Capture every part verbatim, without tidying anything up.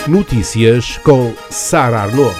Notícias com Sara Arnaud.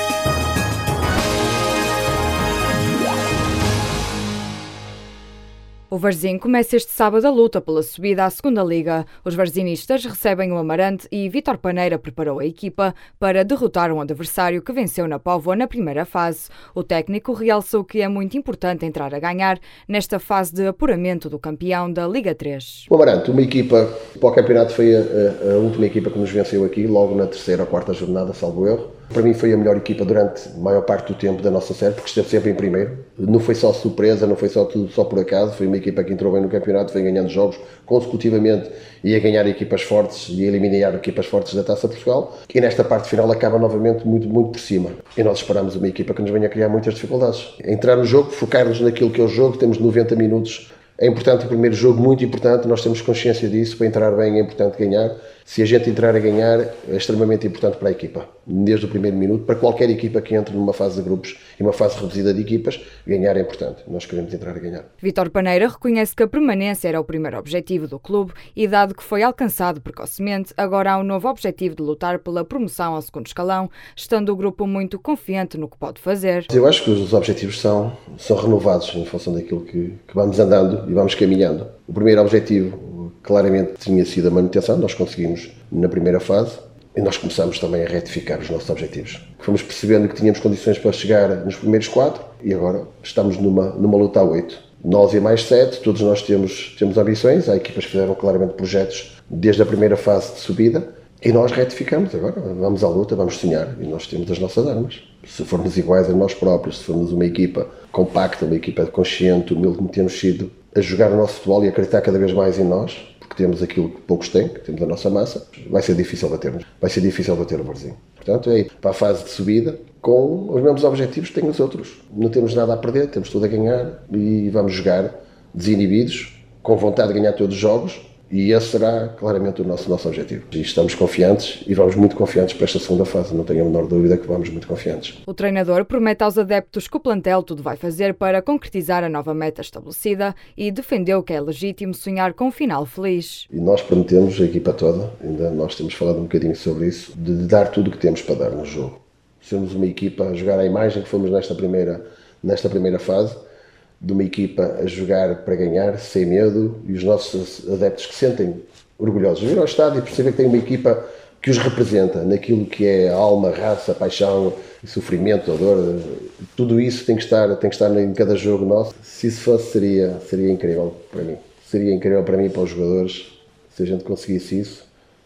O Varzim começa este sábado a luta pela subida à segunda Liga. Os varzinistas recebem o Amarante e Vítor Paneira preparou a equipa para derrotar um adversário que venceu na Póvoa na primeira fase. O técnico realçou que é muito importante entrar a ganhar nesta fase de apuramento do campeão da Liga três. O Amarante, uma equipa, para o campeonato foi a, a, a última equipa que nos venceu aqui, logo na terceira ou quarta jornada, salvo erro. Para mim foi a melhor equipa durante a maior parte do tempo da nossa série, porque esteve sempre em primeiro. Não foi só surpresa, não foi só tudo só por acaso, foi uma equipa que entrou bem no campeonato, foi ganhando jogos consecutivamente e a ganhar equipas fortes e a eliminar equipas fortes da Taça Portugal. E nesta parte final acaba novamente muito, muito por cima. E nós esperamos uma equipa que nos venha a criar muitas dificuldades. Entrar no jogo, focar-nos naquilo que é o jogo, temos noventa minutos. É importante o primeiro jogo, muito importante, nós temos consciência disso, para entrar bem é importante ganhar. Se a gente entrar a ganhar, é extremamente importante para a equipa, desde o primeiro minuto, para qualquer equipa que entre numa fase de grupos e uma fase reduzida de equipas, ganhar é importante, nós queremos entrar a ganhar. Vítor Paneira reconhece que a permanência era o primeiro objetivo do clube e, dado que foi alcançado precocemente, agora há um novo objetivo de lutar pela promoção ao segundo escalão, estando o grupo muito confiante no que pode fazer. Eu acho que os objetivos são, são renovados em função daquilo que, que vamos andando e vamos caminhando. O primeiro objetivo claramente tinha sido a manutenção, nós conseguimos na primeira fase e nós começamos também a retificar os nossos objetivos. Fomos percebendo que tínhamos condições para chegar nos primeiros quatro e agora estamos numa, numa luta a oito. Nós e mais sete, todos nós temos, temos ambições, há equipas que fizeram claramente projetos desde a primeira fase de subida e nós retificamos agora, vamos à luta, vamos sonhar e nós temos as nossas armas. Se formos iguais a nós próprios, se formos uma equipa compacta, uma equipa consciente, humilde como temos sido, a jogar o nosso futebol e acreditar cada vez mais em nós, porque temos aquilo que poucos têm, que temos a nossa massa, vai ser difícil batermos, vai ser difícil bater o Varzim. Portanto, é ir para a fase de subida com os mesmos objetivos que têm os outros. Não temos nada a perder, temos tudo a ganhar e vamos jogar desinibidos, com vontade de ganhar todos os jogos. E esse será claramente o nosso, nosso objetivo. E estamos confiantes e vamos muito confiantes para esta segunda fase. Não tenho a menor dúvida que vamos muito confiantes. O treinador promete aos adeptos que o plantel tudo vai fazer para concretizar a nova meta estabelecida e defendeu que é legítimo sonhar com um final feliz. E nós prometemos, a equipa toda, ainda nós temos falado um bocadinho sobre isso, de dar tudo o que temos para dar no jogo. Sermos uma equipa a jogar a imagem que fomos nesta primeira, nesta primeira fase, de uma equipa a jogar para ganhar, sem medo, e os nossos adeptos que se sentem orgulhosos de vir ao estádio e perceber que tem uma equipa que os representa naquilo que é a alma, a raça, a paixão, o sofrimento, a dor, tudo isso tem que estar, tem que estar em cada jogo nosso. Se isso fosse, seria, seria incrível para mim. Seria incrível para mim e para os jogadores, se a gente conseguisse isso.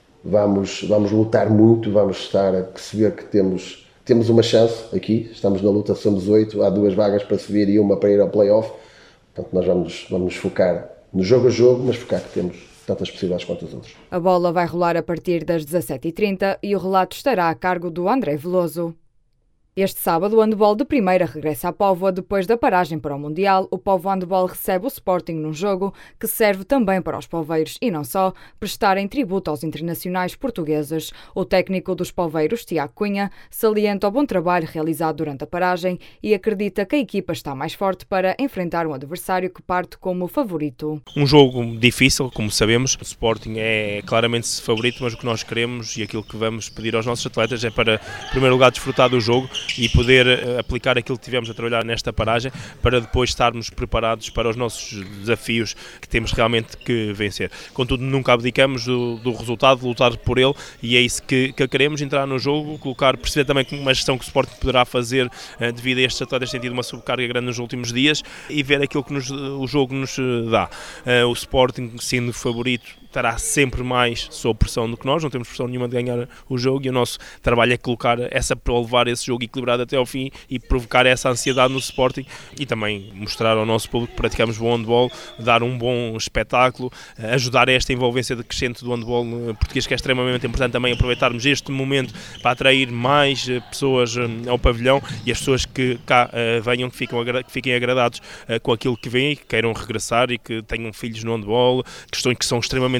Vamos, vamos lutar muito, vamos estar a perceber que temos... Temos uma chance aqui, estamos na luta, somos oito, há duas vagas para subir e uma para ir ao play-off. Portanto, nós vamos, vamos focar no jogo a jogo, mas focar que temos tantas possibilidades quanto os outros. A bola vai rolar a partir das dezassete e trinta e o relato estará a cargo do André Veloso. Este sábado, o handball de primeira regressa à Póvoa depois da paragem para o Mundial. O Póvoa Handball recebe o Sporting num jogo que serve também para os poveiros e não só prestarem tributo aos internacionais portugueses. O técnico dos poveiros, Tiago Cunha, salienta o bom trabalho realizado durante a paragem e acredita que a equipa está mais forte para enfrentar um adversário que parte como favorito. Um jogo difícil, como sabemos. O Sporting é claramente favorito, mas o que nós queremos e aquilo que vamos pedir aos nossos atletas é para, em primeiro lugar, desfrutar do jogo e poder uh, aplicar aquilo que tivemos a trabalhar nesta paragem para depois estarmos preparados para os nossos desafios que temos realmente que vencer. Contudo, nunca abdicamos do, do resultado, lutar por ele e é isso que, que queremos, entrar no jogo, colocar, perceber também uma gestão que o Sporting poderá fazer uh, devido a estes atletas terem tido uma sobrecarga grande nos últimos dias e ver aquilo que nos, o jogo nos dá. Uh, o Sporting, sendo favorito, estará sempre mais sob pressão do que nós, não temos pressão nenhuma de ganhar o jogo e o nosso trabalho é colocar essa para levar esse jogo equilibrado até ao fim e provocar essa ansiedade no Sporting e também mostrar ao nosso público que praticamos bom handball, dar um bom espetáculo, ajudar a esta envolvência crescente do handball português, que é extremamente importante também aproveitarmos este momento para atrair mais pessoas ao pavilhão e as pessoas que cá venham, que, ficam, que fiquem agradados com aquilo que vêm e que queiram regressar e que tenham filhos no handball, questões que são extremamente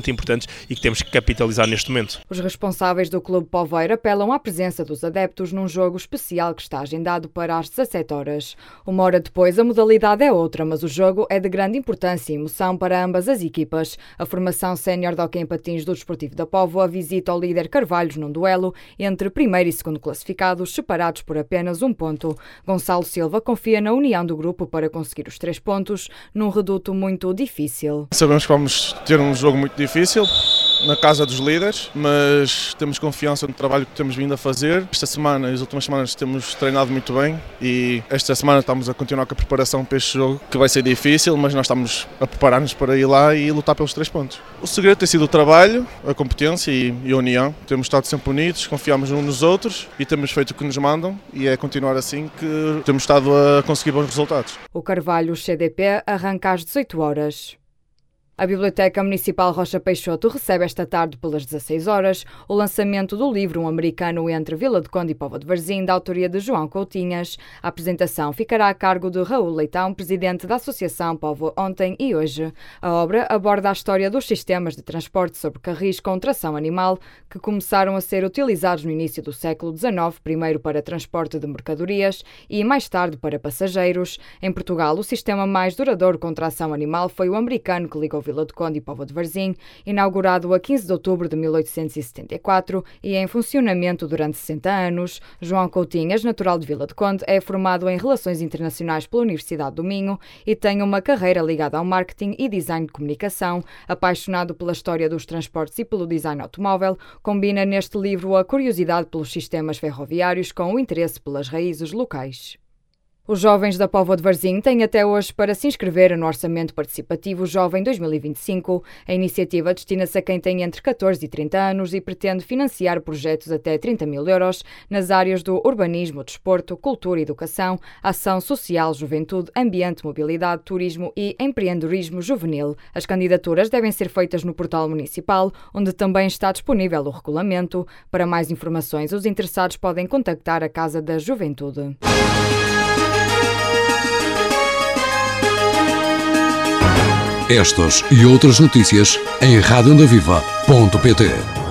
extremamente importantes e que temos que capitalizar neste momento. Os responsáveis do Clube Poveiro apelam à presença dos adeptos num jogo especial que está agendado para às dezassete horas. Uma hora depois, a modalidade é outra, mas o jogo é de grande importância e emoção para ambas as equipas. A formação sénior de hóquei em patins do Desportivo da Póvoa visita o líder Carvalhos num duelo entre primeiro e segundo classificados, separados por apenas um ponto. Gonçalo Silva confia na união do grupo para conseguir os três pontos num reduto muito difícil. Sabemos que vamos ter um jogo muito difícil na casa dos líderes, mas temos confiança no trabalho que temos vindo a fazer. Esta semana e as últimas semanas temos treinado muito bem e esta semana estamos a continuar com a preparação para este jogo, que vai ser difícil, mas nós estamos a preparar-nos para ir lá e lutar pelos três pontos. O segredo tem sido o trabalho, a competência e, e a união. Temos estado sempre unidos, confiamos uns nos outros e temos feito o que nos mandam e é continuar assim que temos estado a conseguir bons resultados. O Carvalhos C D P arranca às dezoito horas. A Biblioteca Municipal Rocha Peixoto recebe esta tarde pelas dezasseis horas o lançamento do livro Um Americano entre Vila do Conde e Póvoa de Varzim, da autoria de João Coutinhas. A apresentação ficará a cargo de Raul Leitão, presidente da Associação Póvoa Ontem e Hoje. A obra aborda a história dos sistemas de transporte sobre carris com tração animal que começaram a ser utilizados no início do século dezenove, primeiro para transporte de mercadorias e mais tarde para passageiros. Em Portugal, o sistema mais duradouro com tração animal foi o americano, que ligou Vila do Conde e Póvoa de Varzim, inaugurado a quinze de outubro de mil oitocentos e setenta e quatro e em funcionamento durante sessenta anos. João Coutinhas, natural de Vila do Conde, é formado em Relações Internacionais pela Universidade do Minho e tem uma carreira ligada ao marketing e design de comunicação. Apaixonado pela história dos transportes e pelo design automóvel, combina neste livro a curiosidade pelos sistemas ferroviários com o interesse pelas raízes locais. Os jovens da Póvoa de Varzim têm até hoje para se inscrever no Orçamento Participativo Jovem dois mil e vinte e cinco. A iniciativa destina-se a quem tem entre catorze e trinta anos e pretende financiar projetos até trinta mil euros nas áreas do urbanismo, desporto, cultura e educação, ação social, juventude, ambiente, mobilidade, turismo e empreendedorismo juvenil. As candidaturas devem ser feitas no portal municipal, onde também está disponível o regulamento. Para mais informações, os interessados podem contactar a Casa da Juventude. Estas e outras notícias em rádio onda viva ponto pt.